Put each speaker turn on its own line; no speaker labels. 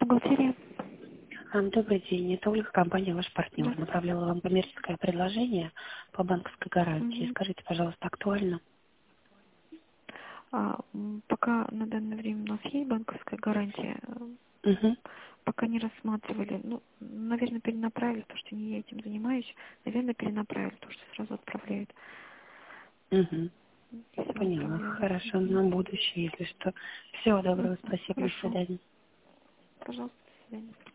бухгалтерия.
Добрый день, это Ольга, компания «Ваш партнер».
Да.
Направляла вам коммерческое предложение по банковской гарантии.
Мгм.
Скажите, пожалуйста, актуально?
Пока на данное время у нас есть банковская гарантия,
Угу.
пока не рассматривали. Ну, наверное, перенаправили, потому что не я этим занимаюсь. Наверное, перенаправили, потому что сразу отправляют.
Угу.
Все
Поняла.
отправляли.
Хорошо,
Мгм.
на будущее, если что. Всего доброго, спасибо, до
Хорошо.
свидания.
Пожалуйста, до свидания.